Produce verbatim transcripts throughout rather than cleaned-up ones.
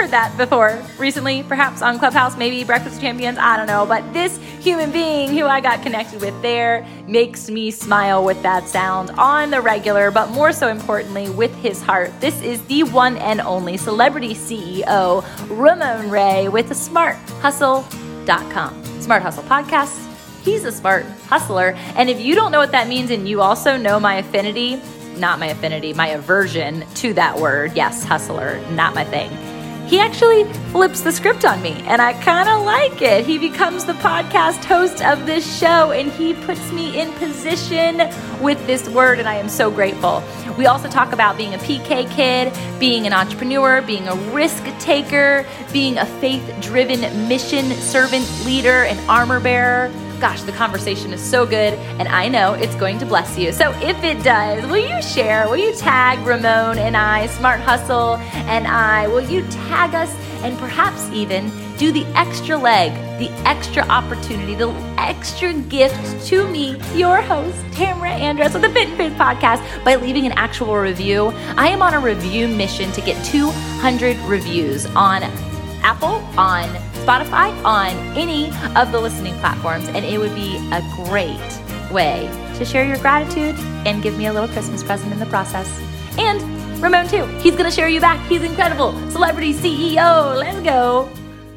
heard that before recently, perhaps on Clubhouse, maybe Breakfast with Champions, I don't know. But this human being who I got connected with there makes me smile with that sound on the regular, but more so importantly, with his heart. This is the one and only celebrity C E O, Ramon Ray, with smart hustle dot com. Smart Hustle Podcast. He's a smart hustler. And if you don't know what that means and you also know my affinity, not my affinity, my aversion to that word, yes, hustler, not my thing. He actually flips the script on me and I kind of like it. He becomes the podcast host of this show and he puts me in position with this word and I am so grateful. We also talk about being a P K kid, being an entrepreneur, being a risk taker, being a faith-driven mission servant leader and armor bearer. Gosh, the conversation is so good, and I know it's going to bless you. So if it does, will you share? Will you tag Ramon and I, Smart Hustle and I? Will you tag us and perhaps even do the extra leg, the extra opportunity, the extra gift to me, your host, Tamara Andress, of the Fit and Faith Podcast by leaving an actual review? I am on a review mission to get two hundred reviews on Apple, on Spotify, on any of the listening platforms, and it would be a great way to share your gratitude and give me a little Christmas present in the process. And Ramon too. He's going to share you back. He's incredible. Celebrity C E O. Let's go.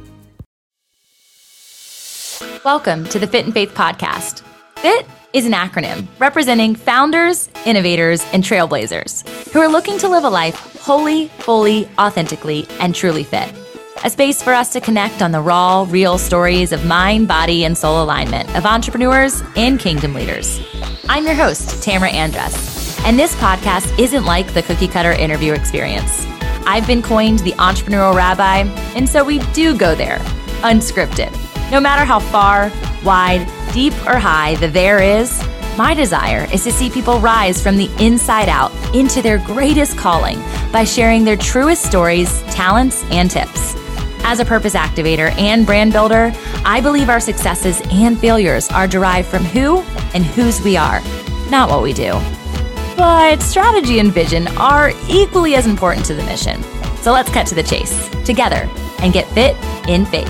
Welcome to the Fit and Faith Podcast. FIT is an acronym representing founders, innovators, and trailblazers who are looking to live a life wholly, fully, authentically, and truly fit. A space for us to connect on the raw, real stories of mind, body, and soul alignment of entrepreneurs and kingdom leaders. I'm your host, Tamara Andress, and this podcast isn't like the cookie cutter interview experience. I've been coined the entrepreneurial rabbi, and so we do go there, unscripted. No matter how far, wide, deep, or high the there is, my desire is to see people rise from the inside out into their greatest calling by sharing their truest stories, talents, and tips. As a purpose activator and brand builder, I believe our successes and failures are derived from who and whose we are, not what we do. But strategy and vision are equally as important to the mission. So let's cut to the chase together and get fit in faith.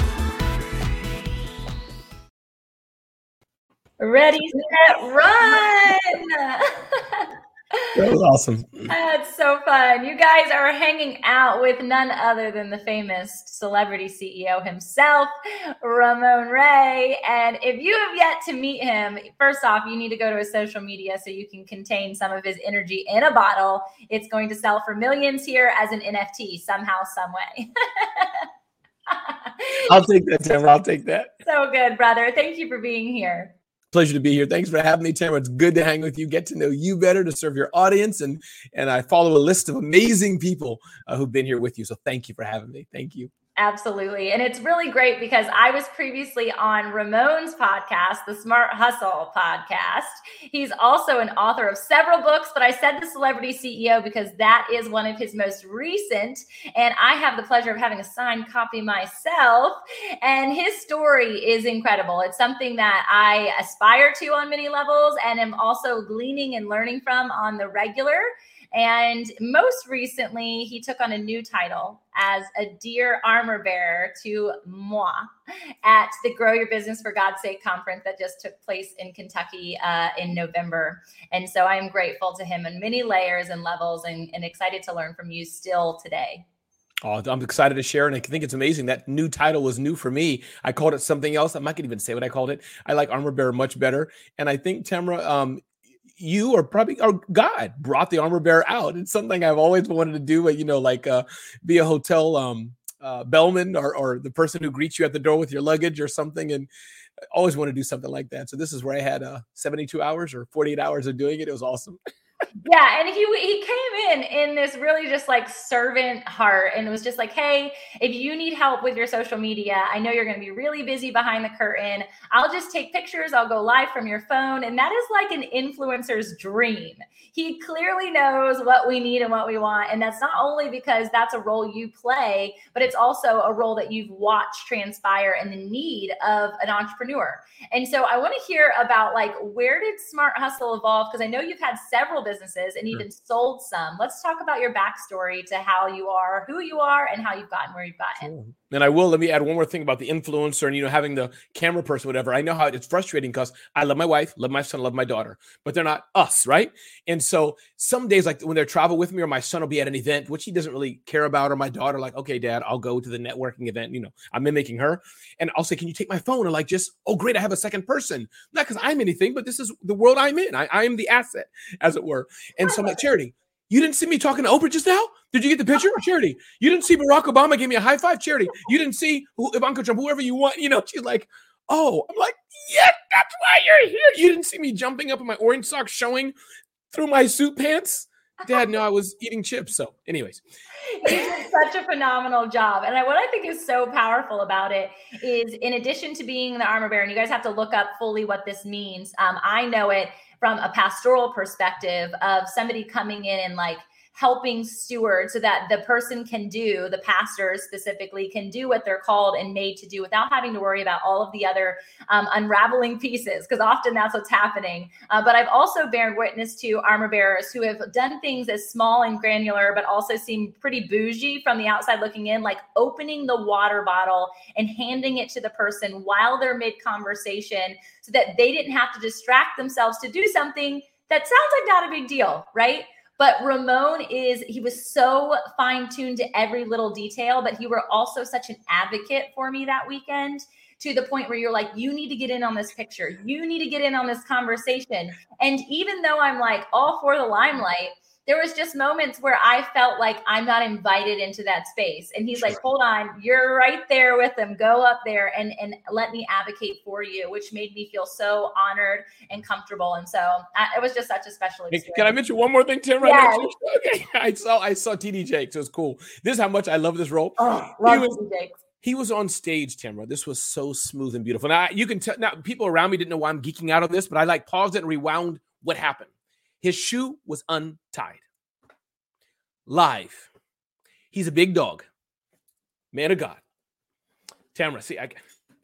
Ready, set, run! That was awesome. That's so fun. You guys are hanging out with none other than the famous celebrity C E O himself, Ramon Ray. And if you have yet to meet him, first off, you need to go to his social media so you can contain some of his energy in a bottle. It's going to sell for millions here as an N F T somehow, some way. I'll take that, Tamara. I'll take that. So good, brother. Thank you for being here. Pleasure to be here. Thanks for having me, Tamara. It's good to hang with you, get to know you better, to serve your audience. And, and I follow a list of amazing people uh, who've been here with you. So thank you for having me. Thank you. Absolutely. And it's really great because I was previously on Ramon's podcast, the Smart Hustle Podcast. He's also an author of several books, but I said the celebrity C E O because that is one of his most recent. And I have the pleasure of having a signed copy myself. And his story is incredible. It's something that I aspire to on many levels and am also gleaning and learning from on the regular. And most recently, he took on a new title as a Dear Armor Bearer to moi at the Grow Your Business for God's Sake conference that just took place in Kentucky uh, in November. And so I'm grateful to him in many layers and levels and, and excited to learn from you still today. Oh, I'm excited to share. And I think it's amazing. That new title was new for me. I called it something else. I'm not going to even say what I called it. I like Armor Bearer much better. And I think, Tamara, um, you or probably or God brought the armor bearer out. It's something I've always wanted to do, you know, like uh, be a hotel um, uh, bellman or, or the person who greets you at the door with your luggage or something. And I always want to do something like that. So this is where I had uh, seventy-two hours or forty-eight hours of doing it. It was awesome. Yeah. And he he came in in this really just like servant heart and it was just like, hey, if you need help with your social media, I know you're going to be really busy behind the curtain. I'll just take pictures. I'll go live from your phone. And that is like an influencer's dream. He clearly knows what we need and what we want. And that's not only because that's a role you play, but it's also a role that you've watched transpire in the need of an entrepreneur. And so I want to hear about like, where did Smart Hustle evolve? Because I know you've had several businesses businesses and even sure. sold some. Let's talk about your backstory to how you are, who you are, and how you've gotten where you've gotten. Sure. And I will, let me add one more thing about the influencer and, you know, having the camera person, whatever. I know how it's frustrating because I love my wife, love my son, love my daughter, but they're not us, right? And so some days, like when they're travel with me or my son will be at an event, which he doesn't really care about, or my daughter, like, okay, dad, I'll go to the networking event. You know, I'm mimicking her. And I'll say, can you take my phone? And like, just, oh, great, I have a second person. Not because I'm anything, but this is the world I'm in. I, I am the asset, as it were. And so I'm like, Charity, you didn't see me talking to Oprah just now? Did you get the picture? Charity, you didn't see Barack Obama give me a high five? Charity, you didn't see who, Ivanka Trump, whoever you want? You know, she's like, oh, I'm like, yes, that's why you're here. You didn't see me jumping up in my orange socks showing through my suit pants? Dad, no, I was eating chips. So anyways. You did such a phenomenal job. And I, what I think is so powerful about it is, in addition to being the armor bearer, and you guys have to look up fully what this means. Um, I know it from a pastoral perspective of somebody coming in and like helping steward so that the person can do, the pastors specifically, can do what they're called and made to do without having to worry about all of the other um, unraveling pieces, because often that's what's happening. Uh, but I've also borne witness to armor bearers who have done things as small and granular, but also seem pretty bougie from the outside looking in, like opening the water bottle and handing it to the person while they're mid-conversation so that they didn't have to distract themselves to do something that sounds like not a big deal, right? But Ramon is, he was so fine-tuned to every little detail, but you were also such an advocate for me that weekend, to the point where you're like, you need to get in on this picture. You need to get in on this conversation. And even though I'm like all for the limelight, there was just moments where I felt like I'm not invited into that space. And he's like, hold on, you're right there with them. Go up there and, and let me advocate for you, which made me feel so honored and comfortable. And so I, it was just such a special experience. Can I mention one more thing, Tim? Right yes. now? Okay. I saw I saw T D Jakes. It was cool. This is how much I love this role. Oh, love T D Jakes. He was on stage, Tamara. This was so smooth and beautiful. Now, you can tell, now people around me didn't know why I'm geeking out on this, but I like paused it and rewound what happened. His shoe was untied. Live. He's a big dog. Man of God. Tamara, see, I,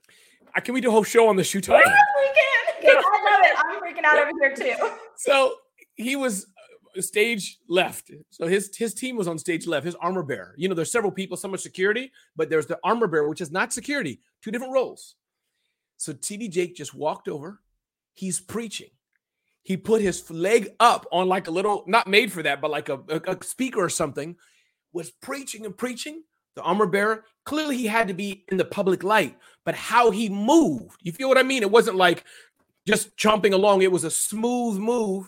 I can we do a whole show on the shoe tie? Yes, we can. I love it. I'm freaking out over here too. So he was stage left. So his his team was on stage left, his armor bearer. You know, there's several people, some are security, but there's the armor bearer, which is not security, two different roles. So T D Jake just walked over. He's preaching. He put his leg up on like a little, not made for that, but like a, a, a speaker or something, was preaching and preaching. The armor bearer, clearly he had to be in the public light, but how he moved, you feel what I mean? It wasn't like just chomping along. It was a smooth move.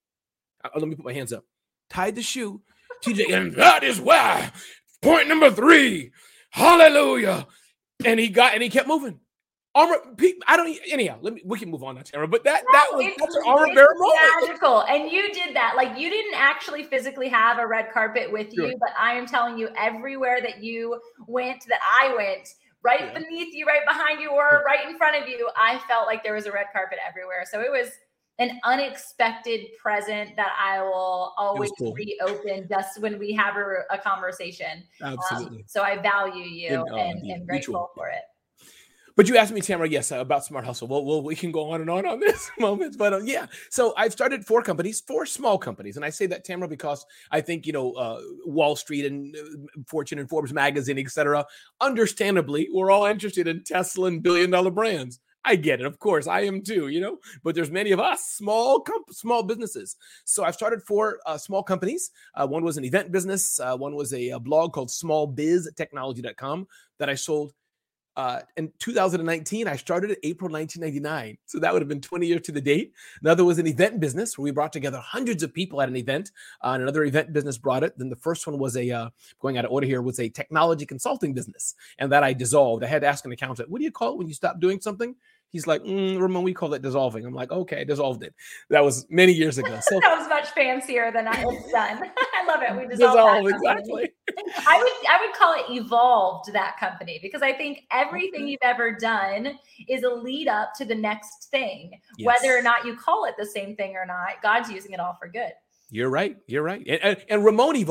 Uh, let me put my hands up. Tied the shoe. T J, and that is why. Point number three. Hallelujah. And he got, and he kept moving. Armor, I don't anyhow. Let me. We can move on now, Tamara. But that no, that was that's an armor bearer moment. Magical, and you did that. Like you didn't actually physically have a red carpet with you, sure. But I am telling you, everywhere that you went, that I went, right yeah. beneath you, right behind you, or right in front of you, I felt like there was a red carpet everywhere. So it was an unexpected present that I will always cool. reopen just when we have a, a conversation. Absolutely. Um, so I value you and, uh, and yeah, am grateful mutual. for it. But you asked me, Tamara, yes, uh, about Smart Hustle. Well, well, we can go on and on on this moment. But uh, yeah, so I've started four companies, four small companies. And I say that, Tamara, because I think, you know, uh, Wall Street and uh, Fortune and Forbes magazine, et cetera, understandably, we're all interested in Tesla and billion dollar brands. I get it. Of course, I am too, you know, but there's many of us, small, comp- small businesses. So I've started four uh, small companies. Uh, one was an event business. Uh, one was a, a blog called small biz technology dot com that I sold. Uh, in two thousand nineteen, I started in April nineteen ninety-nine. So that would have been twenty years to the date. Another was an event business where we brought together hundreds of people at an event. Uh, and another event business brought it. Then the first one was a, uh, going out of order here, was a technology consulting business. And that I dissolved. I had to ask an accountant, what do you call it when you stop doing something? He's like, mm, Ramon, we call it dissolving. I'm like, okay, I dissolved it. That was many years ago. So that was much fancier than I had done. I love it. We dissolved, dissolved exactly. I would I would call it evolved, that company, because I think everything you've ever done is a lead up to the next thing, yes. Whether or not you call it the same thing or not. God's using it all for good. You're right. You're right. And, and, and Ramon evolved.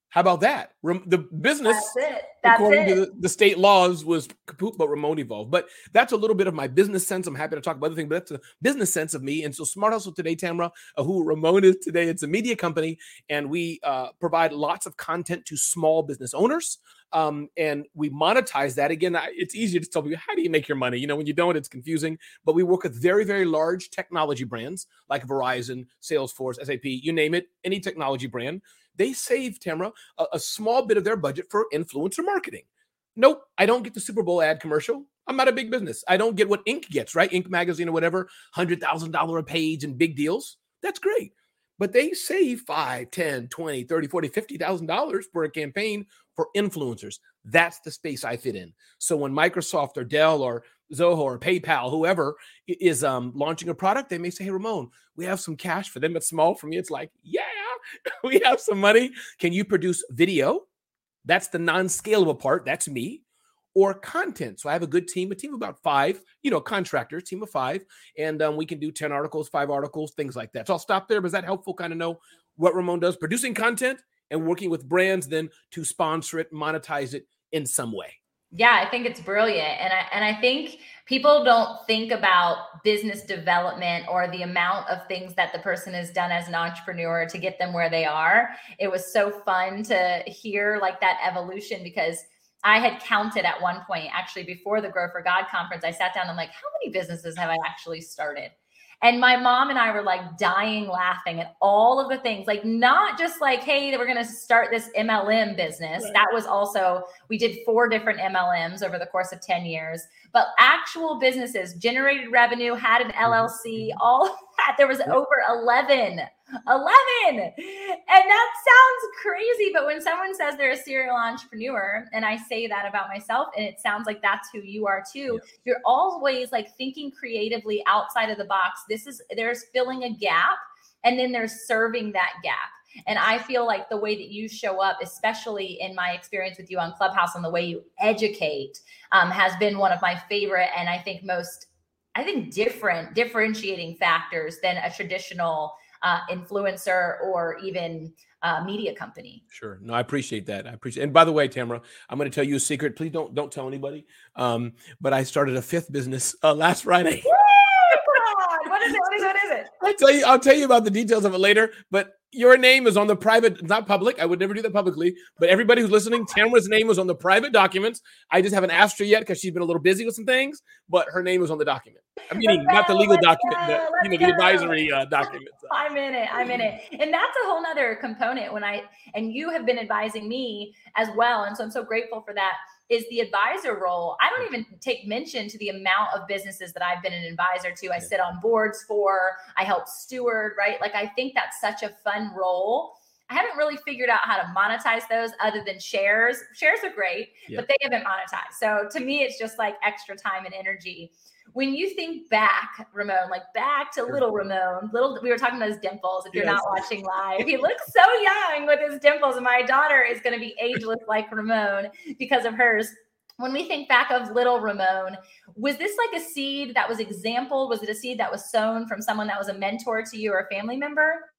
How about that? Rem- the business, that's it. That's according it. to the, the state laws, was kaput, but Ramon evolved. But that's a little bit of my business sense. I'm happy to talk about other things, but that's a business sense of me. And so Smart Hustle today, Tamra, uh, who Ramon is today, it's a media company, and we uh, provide lots of content to small business owners. Um, and we monetize that. Again, I, it's easier to tell people, how do you make your money? You know, when you don't, it's confusing. But we work with very, very large technology brands like Verizon, Salesforce, S A P, you name it, any technology brand. They save, Tamra, a, a small bit of their budget for influencer marketing. Nope, I don't get the Super Bowl ad commercial. I'm not a big business. I don't get what Inc gets, right? Inc magazine or whatever, one hundred thousand dollars a page and big deals. That's great. But they save five, ten, twenty, thirty, forty, fifty thousand dollars for a campaign for influencers. That's the space I fit in. So when Microsoft or Dell or Zoho or PayPal, whoever is um, launching a product, they may say, hey, Ramon, we have some cash for them. It's small. For me, it's like, yeah, we have some money. Can you produce video? That's the non-scalable part. That's me. Or content. So I have a good team, a team of about five, you know, contractors, team of five. And um, we can do ten articles, five articles, things like that. So I'll stop there. But is that helpful? Kind of know what Ramon does, producing content and working with brands then to sponsor it, monetize it in some way. Yeah, I think it's brilliant. And I and I think people don't think about business development or the amount of things that the person has done as an entrepreneur to get them where they are. It was so fun to hear like that evolution, because I had counted at one point, actually before the Grow for God conference, I sat down and I'm like, how many businesses have I actually started? And my mom and I were like dying laughing at all of the things, like not just like, hey, we're going to start this M L M business. Right. That was also, we did four different M L Ms over the course of ten years, but actual businesses, generated revenue, had an L L C, all of that. There was over eleven, eleven. And that sounds crazy, but when someone says they're a serial entrepreneur, and I say that about myself, and it sounds like that's who you are too, yeah. You're always like thinking creatively outside of the box. This is, there's filling a gap, and then there's serving that gap. And I feel like the way that you show up, especially in my experience with you on Clubhouse, and the way you educate um, has been one of my favorite, and I think most, I think different differentiating factors than a traditional uh, influencer or even uh, media company. Sure. No, I appreciate that. I appreciate. And by the way, Tamra, I'm going to tell you a secret. Please don't don't tell anybody. Um, but I started a fifth business uh, last Friday. Woo! Come on. What is it? What is it? What is it? I tell you, I'll tell you about the details of it later. But your name is on the private, not public. I would never do that publicly. But everybody who's listening, Tamra's name was on the private documents. I just haven't asked her yet because she's been a little busy with some things. But her name was on the document. I mean, not the legal document, but you know, the advisory uh, document. I'm in it. I'm in it. And that's a whole nother component when I, and you have been advising me as well. And so I'm so grateful for that, is the advisor role. I don't even take mention to the amount of businesses that I've been an advisor to. I sit on boards for, I help steward, right? Like, I think that's such a fun role. I haven't really figured out how to monetize those other than shares. Shares are great, yep. But they haven't monetized. So to me, it's just like extra time and energy. When you think back, Ramon, like back to little Ramon, little, we were talking about his dimples. If you're yes. not watching live, he looks so young with his dimples. And my daughter is going to be ageless like Ramon because of hers. When we think back of little Ramon, was this like a seed that was exampled? Was it a seed that was sown from someone that was a mentor to you or a family member?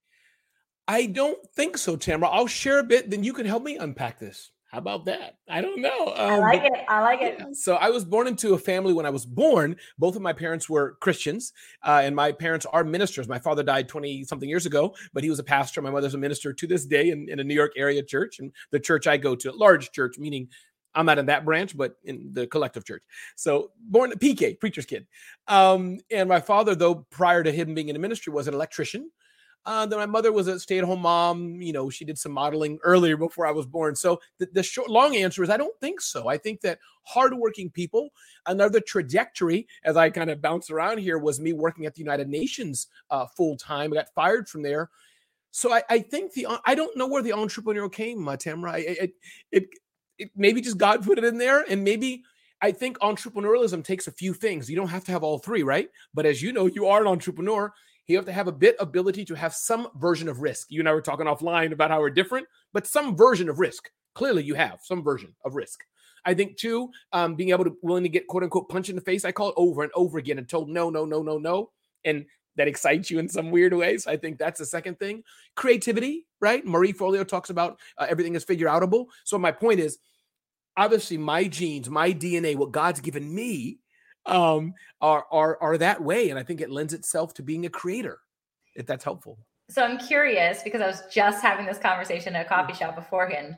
I don't think so, Tamra. I'll share a bit, then you can help me unpack this. How about that? I don't know. Um, I like but, it. I like it. Yeah. So I was born into a family. When I was born, both of my parents were Christians, uh, and my parents are ministers. My father died twenty something years ago, but he was a pastor. My mother's a minister to this day in, in a New York area church, and the church I go to, large church, meaning I'm not in that branch, but in the collective church. So born P K, preacher's kid. Um, and my father, though, prior to him being in the ministry, was an electrician. Uh, then my mother was a stay-at-home mom. You know, she did some modeling earlier before I was born. So the, the short, long answer is I don't think so. I think that hardworking people, another trajectory, as I kind of bounce around here, was me working at the United Nations uh, full-time. I got fired from there. So I, I think the, I don't know where the entrepreneurial came, uh, Tamra. I, it, it, it, maybe just God put it in there, and maybe I think entrepreneurialism takes a few things. You don't have to have all three, right? But as you know, you are an entrepreneur. You have to have a bit ability to have some version of risk. You and I were talking offline about how we're different, but some version of risk. Clearly you have some version of risk. I think too, um, being able to willing to get quote unquote punch in the face. I call it over and over again and told no, no, no, no, no. And that excites you in some weird way. So I think that's the second thing. Creativity, right? Marie Forleo talks about uh, everything is figure outable. So my point is, obviously my genes, my D N A, what God's given me um, are, are, are that way. And I think it lends itself to being a creator, if that's helpful. So I'm curious, because I was just having this conversation at a coffee shop beforehand.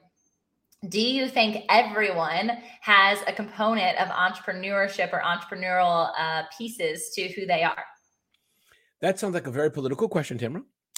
Do you think everyone has a component of entrepreneurship or entrepreneurial uh, pieces to who they are? That sounds like a very political question, Tamara.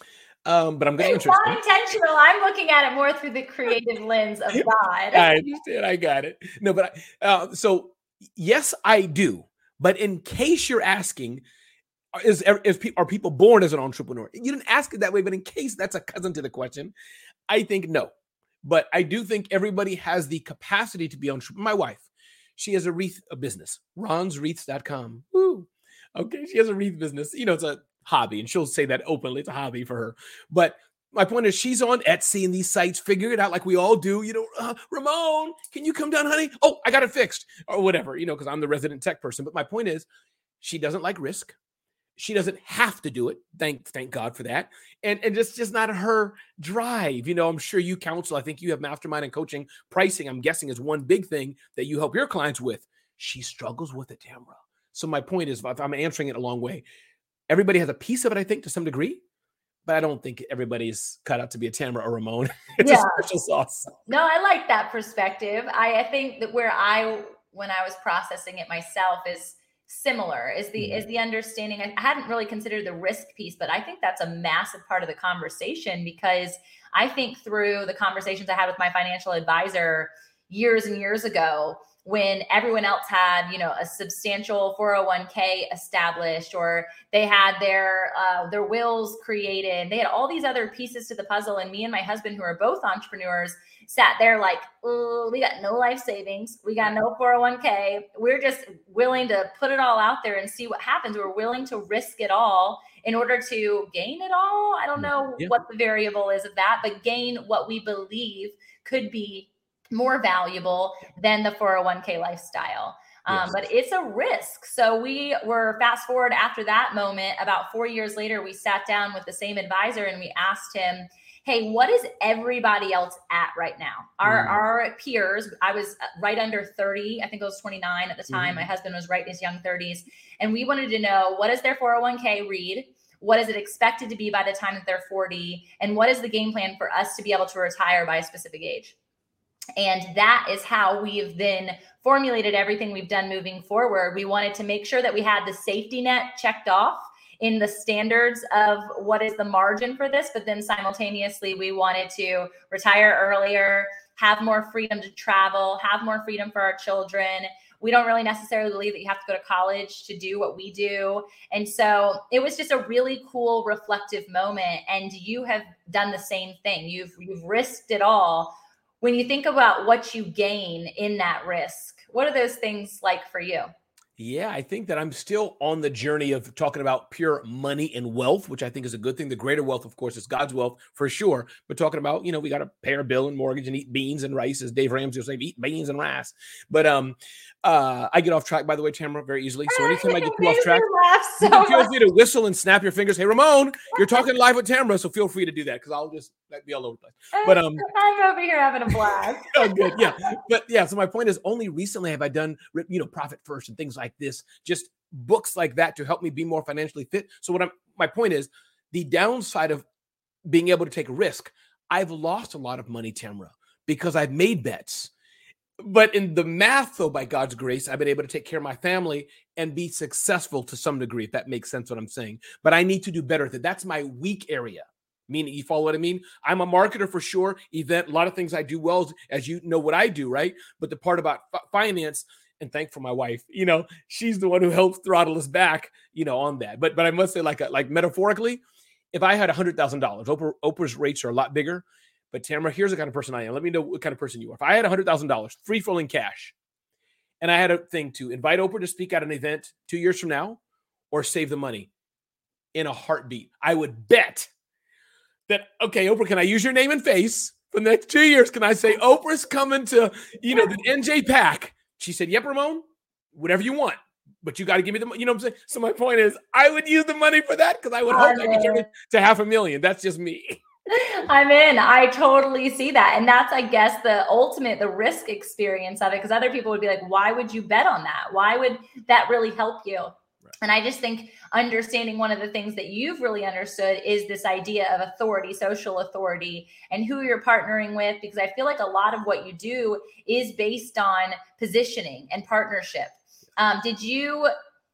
Um, but I'm going to It's answer not intentional. I'm looking at it more through the creative lens of God. I understand. I got it. No, but I, uh, so yes, I do. But in case you're asking, is, is are people born as an entrepreneur? You didn't ask it that way, but in case that's a cousin to the question, I think no. But I do think everybody has the capacity to be entrepreneur. My wife, she has a wreath a business, rons wreaths dot com. Woo. Okay, she has a wreath business. You know, it's a hobby, and she'll say that openly. It's a hobby for her. But my point is, she's on Etsy and these sites, figure it out like we all do. You know, uh, Ramon, can you come down, honey? Oh, I got it fixed, or whatever. You know, because I'm the resident tech person. But my point is, she doesn't like risk. She doesn't have to do it. Thank, thank God for that. And and just just not her drive. You know, I'm sure you counsel. I think you have mastermind and coaching. Pricing, I'm guessing, is one big thing that you help your clients with. She struggles with it, Tamara. So my point is, if I'm answering it a long way, everybody has a piece of it, I think, to some degree. But I don't think everybody's cut out to be a Tamara or Ramon. It's yeah. a special sauce. No, I like that perspective. I, I think that where I, when I was processing it myself, is similar is the mm-hmm. is the understanding. I hadn't really considered the risk piece, but I think that's a massive part of the conversation, because I think through the conversations I had with my financial advisor years and years ago, when everyone else had, you know, a substantial four oh one k established, or they had their uh, their wills created, they had all these other pieces to the puzzle. And me and my husband, who are both entrepreneurs, sat there like, oh, we got no life savings. We got no four oh one k. We're just willing to put it all out there and see what happens. We're willing to risk it all in order to gain it all. I don't know yeah. what the variable is of that, but gain what we believe could be more valuable than the four oh one k lifestyle. Um, yes. But it's a risk. So we were fast forward after that moment, about four years later, we sat down with the same advisor and we asked him, hey, what is everybody else at right now? Our, mm. our peers, I was right under thirty. I think I was twenty-nine at the time. Mm. My husband was right in his young thirties. And we wanted to know, what is their four oh one k read? What is it expected to be by the time that they're forty? And what is the game plan for us to be able to retire by a specific age? And that is how we've then formulated everything we've done moving forward. We wanted to make sure that we had the safety net checked off in the standards of what is the margin for this, but then simultaneously we wanted to retire earlier, have more freedom to travel, have more freedom for our children. We don't really necessarily believe that you have to go to college to do what we do. And so it was just a really cool, reflective moment. And you have done the same thing. You've, you've risked it all. When you think about what you gain in that risk, what are those things like for you? Yeah, I think that I'm still on the journey of talking about pure money and wealth, which I think is a good thing. The greater wealth, of course, is God's wealth for sure. But talking about, you know, we got to pay our bill and mortgage and eat beans and rice, as Dave Ramsey will say, eat beans and rice. But um, uh, I get off track, by the way, Tamara, very easily. So anytime I get too off track, so you can feel free to whistle and snap your fingers. Hey, Ramon, you're talking live with Tamara, so feel free to do that, because I'll just be all over the place. But um, I'm over here having a blast. Oh, good, yeah. But yeah, so my point is, only recently have I done, you know, Profit First and things like this, just books like that to help me be more financially fit. So what I'm, my point is, the downside of being able to take a risk, I've lost a lot of money, Tamara, because I've made bets. But in the math, though, by God's grace, I've been able to take care of my family and be successful to some degree, if that makes sense what I'm saying. But I need to do better with it. That's my weak area. Meaning, you follow what I mean? I'm a marketer for sure. Event, a lot of things I do well, as you know what I do, right? But the part about f- finance, and thank for my wife, you know, she's the one who helps throttle us back, you know, on that. But but I must say, like like metaphorically, if I had one hundred thousand dollars, Oprah, Oprah's rates are a lot bigger. But Tamara, here's the kind of person I am. Let me know what kind of person you are. If I had one hundred thousand dollars, free-flowing cash, and I had a thing to invite Oprah to speak at an event two years from now, or save the money in a heartbeat, I would bet that, okay, Oprah, can I use your name and face for the next two years? Can I say, Oprah's coming to, you know, the N J PAC? She said, yep, Ramon, whatever you want. but you got to give me the money. You know what I'm saying? So my point is, I would use the money for that because I would hope I'm I could turn in. it to half a million. That's just me. I'm in. I totally see that. And that's, I guess, the ultimate, the risk experience of it. Because other people would be like, why would you bet on that? Why would that really help you? Right. And I just think understanding one of the things that you've really understood is this idea of authority, social authority, and who you're partnering with. Because I feel like a lot of what you do is based on positioning and partnership. Um, did you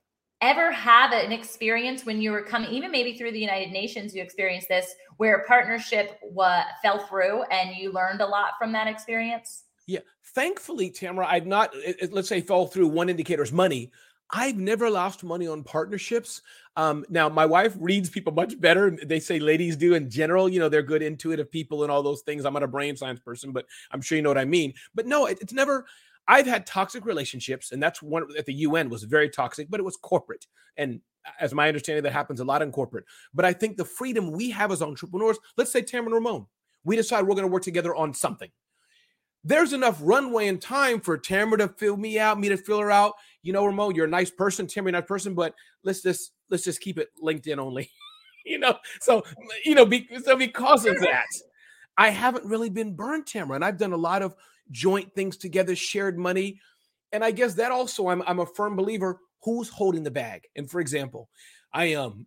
ever have an experience when you were coming, even maybe through the United Nations, you experienced this, where a partnership wa- fell through and you learned a lot from that experience? Yeah. Thankfully, Tamara, I've not, it, it, let's say fall through. One indicator is money. I've never lost money on partnerships. Um, now, my wife reads people much better. They say ladies do in general. You know, they're good intuitive people and all those things. I'm not a brain science person, but I'm sure you know what I mean. But no, it, it's never, I've had toxic relationships, and that's one at the U N was very toxic, but it was corporate. And as my understanding, that happens a lot in corporate. But I think the freedom we have as entrepreneurs, let's say Tamara and Ramon, we decide we're going to work together on something. There's enough runway and time for Tamara to fill me out, me to fill her out. You know, Ramon, you're a nice person, Tamara, a nice person, but let's just let's just keep it LinkedIn only. you know, so you know, be, so because of that, I haven't really been burned, Tamara, and I've done a lot of joint things together, shared money. And I guess that also, I'm, I'm a firm believer, who's holding the bag. And for example, I, um,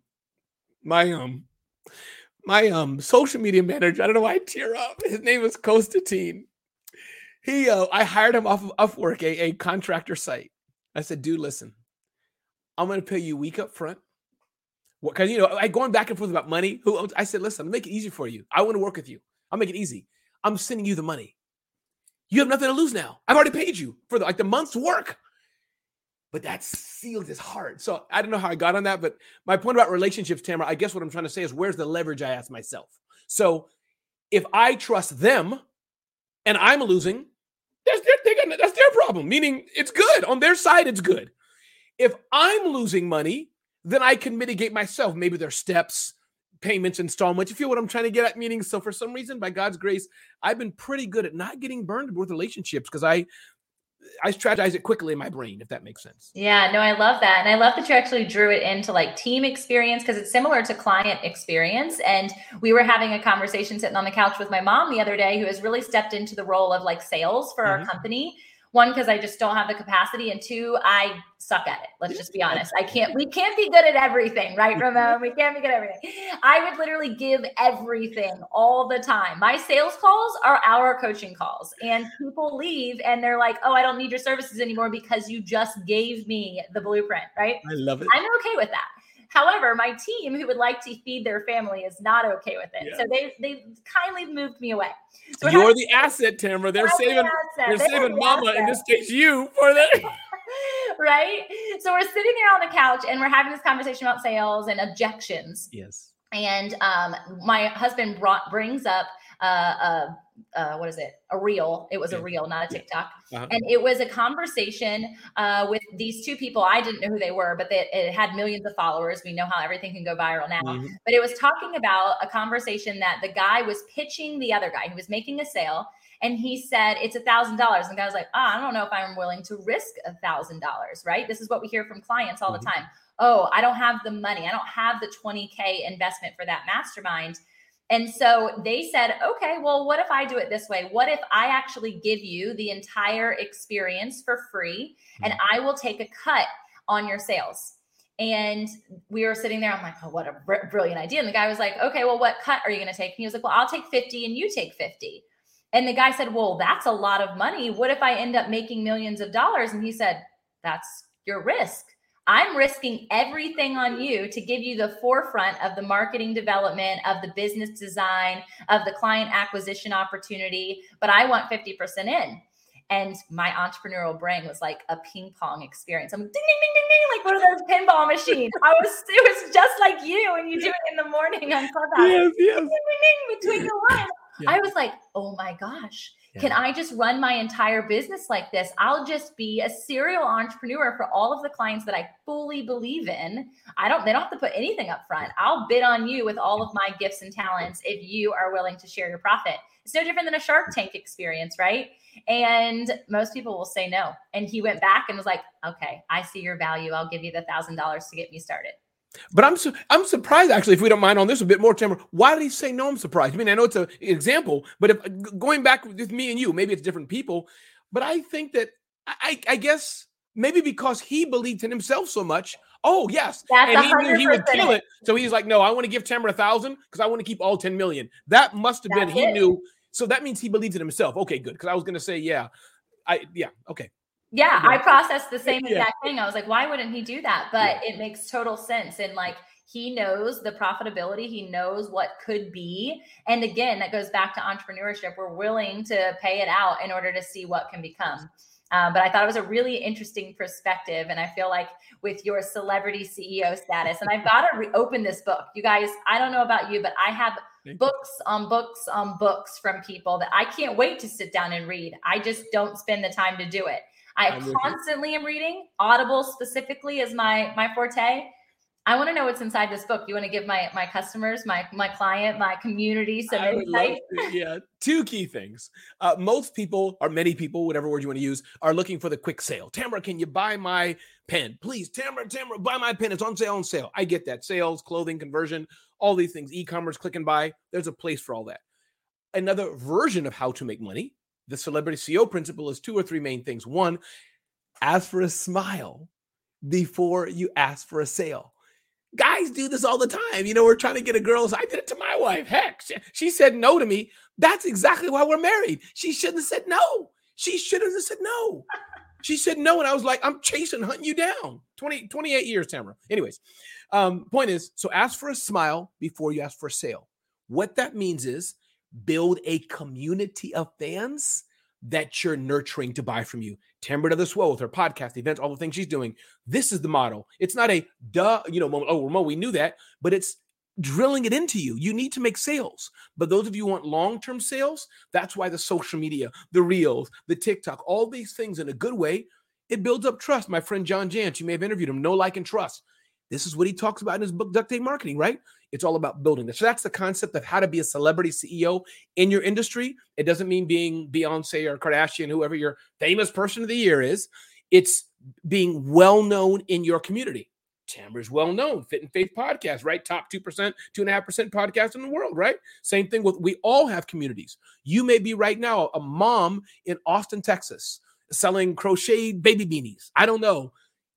my, um, my, um, social media manager, I don't know why I tear up. His name is Constantine. He, uh, I hired him off of Upwork, a, a contractor site. I said, dude, listen, I'm going to pay you a week up front. What, cause you know, I going back and forth about money. Who I said, listen, I'll make it easy for you. I want to work with you. I'll make it easy. I'm sending you the money. You have nothing to lose now. I've already paid you for the, like the month's work. But that sealed his heart. So I don't know how I got on that, but my point about relationships, Tamara, I guess what I'm trying to say is where's the leverage I ask myself? So if I trust them and I'm losing, that's their, they got, that's their problem, meaning it's good. On their side, it's good. If I'm losing money, then I can mitigate myself. Maybe there's steps, payments, installments. You feel what I'm trying to get at? Meaning, so for some reason, by God's grace, I've been pretty good at not getting burned with relationships because I, I strategize it quickly in my brain, if that makes sense. Yeah, no, I love that. And I love that you actually drew it into like team experience because it's similar to client experience. And we were having a conversation sitting on the couch with my mom the other day who has really stepped into the role of like sales for mm-hmm. our company. One, because I just don't have the capacity. And two, I suck at it. Let's just be honest. I can't, we can't be good at everything, right, Ramon? We can't be good at everything. I would literally give everything all the time. My sales calls are our coaching calls. And people leave and they're like, oh, I don't need your services anymore because you just gave me the blueprint, right? I love it. I'm okay with that. However, my team who would like to feed their family is not okay with it. Yeah. So they they kindly moved me away. So You're the asset, Tamara. They're I'm saving, the they're they're saving the mama, asset. In this case, you for that. Right? So we're sitting there on the couch and we're having this conversation about sales and objections. Yes. And um, my husband brought brings up uh, uh, uh, what is it? A reel. It was a reel, not a TikTok. Uh-huh. And it was a conversation uh, with these two people. I didn't know who they were, but they, it had millions of followers. We know how everything can go viral now. Mm-hmm. But it was talking about a conversation that the guy was pitching the other guy who was making a sale. And he said, it's a thousand dollars. And the guy was like, oh, I don't know if I'm willing to risk a thousand dollars, right? This is what we hear from clients all mm-hmm. the time. Oh, I don't have the money. I don't have the twenty K investment for that mastermind. And so they said, okay, well, what if I do it this way? What if I actually give you the entire experience for free and I will take a cut on your sales? And we were sitting there. I'm like, oh, what a br- brilliant idea. And the guy was like, okay, well, what cut are you going to take? And he was like, well, I'll take fifty and you take fifty. And the guy said, well, that's a lot of money. What if I end up making millions of dollars? And he said, that's your risk. I'm risking everything on you to give you the forefront of the marketing development, of the business design, of the client acquisition opportunity, but I want fifty percent in. And my entrepreneurial brain was like a ping pong experience. I'm like, ding, ding, ding, ding, ding, like one of those pinball machines. I was, it was just like you when you do it in the morning on Clubhouse. Yes, yes. Ding, ding, ding, between your lines. Yeah. I was like, oh my gosh, Yeah. Can I just run my entire business like this? I'll just be a serial entrepreneur for all of the clients that I fully believe in. I don't, they don't have to put anything up front. I'll bid on you with all of my gifts and talents if you are willing to share your profit. It's no different than a Shark Tank experience, right? And most people will say no. And he went back and was like, okay, I see your value. I'll give you the thousand dollars to get me started. But I'm su- I'm surprised, actually, if we don't mind on this a bit more, Tamara. Why did he say no? I'm surprised. I mean, I know it's an example, but if going back with me and you, maybe it's different people. But I think that, I, I guess, maybe because he believed in himself so much. Oh, yes. That's and he knew he would kill it. So he's like, no, I want to give Tamara a thousand because I want to keep all ten million. That must have been, That's he it. knew. So that means he believed in himself. Okay, good. Because I was going to say, yeah, I, yeah, okay. Yeah, I processed the same exact yeah. thing. I was like, why wouldn't he do that? But yeah. it makes total sense. And like, he knows the profitability. He knows what could be. And again, that goes back to entrepreneurship. We're willing to pay it out in order to see what can become. Um, but I thought it was a really interesting perspective. And I feel like with your celebrity C E O status, and I've got to reopen this book. You guys, I don't know about you, but I have books on books on books from people that I can't wait to sit down and read. I just don't spend the time to do it. I I'm constantly am reading. Audible specifically is my my forte. I want to know what's inside this book. You want to give my my customers, my my client, my community some I insight? To, yeah, two key things. Uh, most people, or many people, whatever word you want to use, are looking for the quick sale. Tamara, can you buy my pen? Please, Tamara, Tamara, buy my pen. It's on sale, on sale. I get that. Sales, clothing, conversion, all these things, e-commerce, click and buy. There's a place for all that. Another version of how to make money, the celebrity C E O principle, is two or three main things. One, ask for a smile before you ask for a sale. Guys do this all the time. You know, we're trying to get a girl. So I did it to my wife. Heck, she, she said no to me. That's exactly why we're married. She shouldn't have said no. She shouldn't have said no. She said no. And I was like, I'm chasing, hunting you down. twenty, twenty-eight years, Tamara. Anyways, um, point is, so ask for a smile before you ask for a sale. What that means is build a community of fans that you're nurturing to buy from you. Tamara does this well with her podcast, events, all the things she's doing. This is the model. It's not a duh, you know, oh, Ramon, we knew that, but it's drilling it into you. You need to make sales. But those of you who want long-term sales, that's why the social media, the reels, the TikTok, all these things in a good way, it builds up trust. My friend John Jantsch, you may have interviewed him, Know, Like, and Trust. This is what he talks about in his book, Duct Tape Marketing, right? It's all about building this. So that's the concept of how to be a celebrity C E O in your industry. It doesn't mean being Beyonce or Kardashian, whoever your famous person of the year is. It's being well-known in your community. Tamara's well-known, Fit and Faith podcast, right? Top two percent, two point five percent podcast in the world, right? Same thing with, we all have communities. You may be right now a mom in Austin, Texas, selling crocheted baby beanies. I don't know.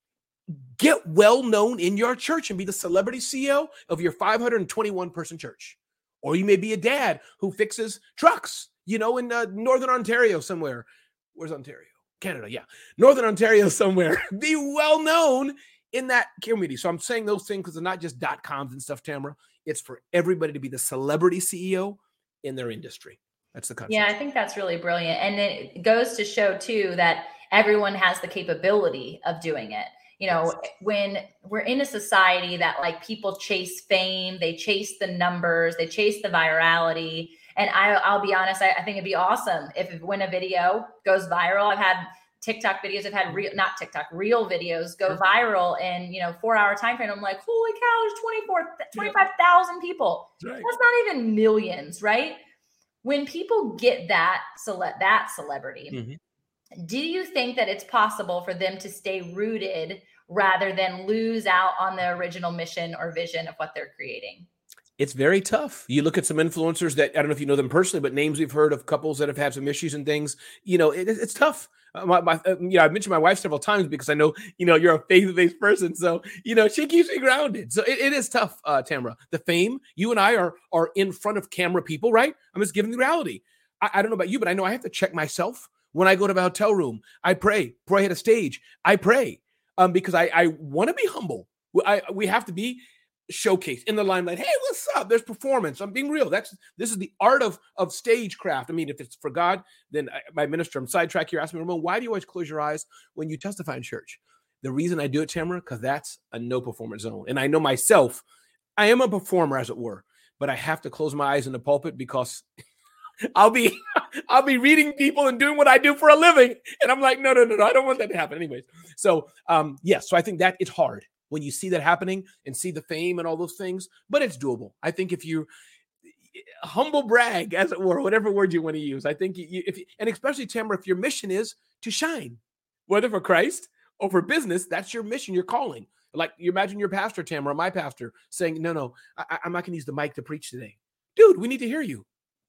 Get well known in your church and be the celebrity C E O of your five hundred twenty-one person church. Or you may be a dad who fixes trucks, you know, in uh, Northern Ontario somewhere. Where's Ontario? Canada, yeah. Northern Ontario somewhere. Be well known in that community. So I'm saying those things because they're not just dot coms and stuff, Tamara. It's for everybody to be the celebrity C E O in their industry. That's the concept. Yeah, I think that's really brilliant. And it goes to show, too, that everyone has the capability of doing it. You know, when we're in a society that like people chase fame, they chase the numbers, they chase the virality. And I, I'll be honest, I, I think it'd be awesome if when a video goes viral. I've had TikTok videos, I've had real, not TikTok, real videos go viral in, you know, four hour time frame. I'm like, holy cow, there's twenty-four, twenty-five thousand people. Right. That's not even millions, right? When people get that, cele- that celebrity, mm-hmm. Do you think that it's possible for them to stay rooted rather than lose out on the original mission or vision of what they're creating? It's very tough. You look at some influencers that, I don't know if you know them personally, but names we've heard of couples that have had some issues and things, you know, it, it's tough. Uh, my, my, uh, you know, I've mentioned my wife several times because I know, you know, you're a faith-based person. So, you know, she keeps me grounded. So it, it is tough, uh, Tamara. The fame, you and I are, are in front of camera people, right? I'm just giving the reality. I, I don't know about you, but I know I have to check myself. When I go to the hotel room, I pray. Pray at a stage, I pray um, because I, I want to be humble. I, we have to be showcased in the limelight. Hey, what's up? There's performance. I'm being real. That's this is the art of of stagecraft. I mean, if it's for God, then I, my minister, I'm sidetracked here. Ask me, Ramon, why do you always close your eyes when you testify in church? The reason I do it, Tamara, because that's a no performance zone. And I know myself, I am a performer, as it were, but I have to close my eyes in the pulpit because I'll be I'll be reading people and doing what I do for a living. And I'm like, no, no, no, no, I don't want that to happen. Anyways. So, um, yes. Yeah, so I think that it's hard when you see that happening and see the fame and all those things, but it's doable. I think if you humble brag, as it were, whatever word you want to use, I think you, if, and especially Tamara, if your mission is to shine, whether for Christ or for business, that's your mission, your calling. Like you imagine your pastor, Tamara, my pastor, saying, no, no, I, I'm not going to use the mic to preach today. Dude, we need to hear you.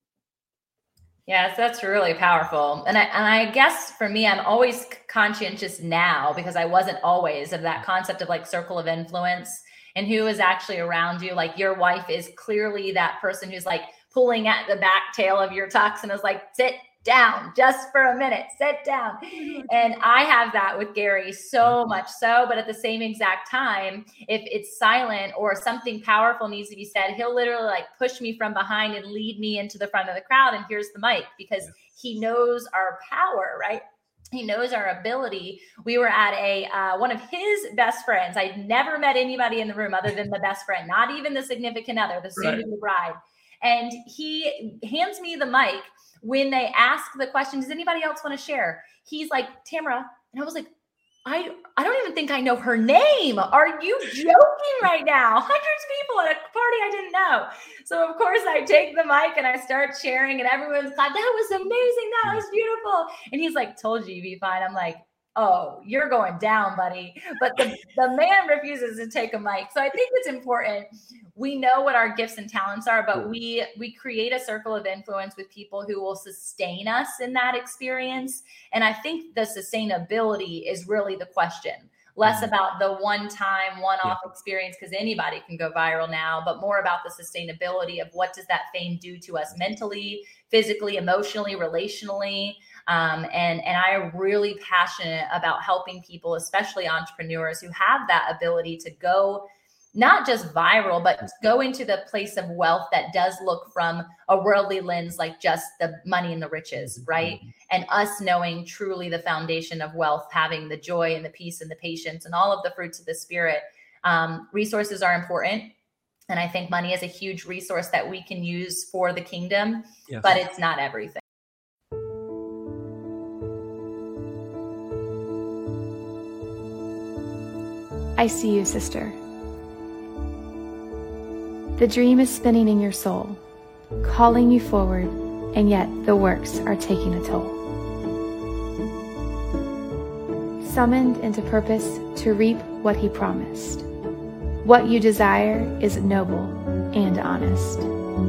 Yes, that's really powerful. And I, and I guess for me, I'm always conscientious now because I wasn't always of that concept of like circle of influence and who is actually around you. Like your wife is clearly that person who's like pulling at the back tail of your tux and is like, sit down just for a minute, sit down. And I have that with Gary so much so, but at the same exact time, if it's silent or something powerful needs to be said, he'll literally like push me from behind and lead me into the front of the crowd. And here's the mic because he knows our power, right? He knows our ability. We were at a uh, one of his best friends. I'd never met anybody in the room other than the best friend, not even the significant other, the soon-to-be bride. And he hands me the mic. When they ask the question, does anybody else want to share? He's like, Tamara. And I was like, I, I don't even think I know her name. Are you joking right now? Hundreds of people at a party I didn't know. So of course I take the mic and I start sharing and everyone's like, that was amazing. That was beautiful. And he's like, told you you'd be fine. I'm like, oh, you're going down, buddy. But the, the man refuses to take a mic. So I think it's important. We know what our gifts and talents are, but we we create a circle of influence with people who will sustain us in that experience. And I think the sustainability is really the question. Less about the one-time, one-off yeah. experience, because anybody can go viral now, but more about the sustainability of what does that fame do to us mentally, physically, emotionally, relationally. Um, and, and I am really passionate about helping people, especially entrepreneurs who have that ability to go not just viral, but go into the place of wealth that does look from a worldly lens, like just the money and the riches, right? And us knowing truly the foundation of wealth, having the joy and the peace and the patience and all of the fruits of the spirit. Um, resources are important. And I think money is a huge resource that we can use for the kingdom, yes. but it's not everything. I see you, sister. The dream is spinning in your soul, calling you forward, and yet the works are taking a toll. Summoned into purpose to reap what he promised. What you desire is noble and honest.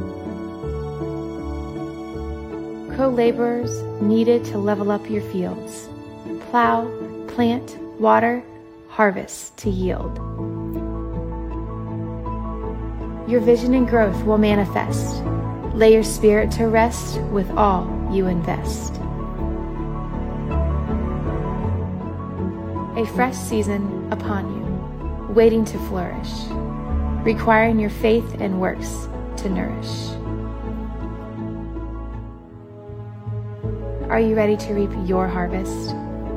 Co-laborers needed to level up your fields. Plow, plant, water, harvest to yield. Your vision and growth will manifest. Lay your spirit to rest with all you invest. A fresh season upon you, waiting to flourish, requiring your faith and works to nourish. Are you ready to reap your harvest?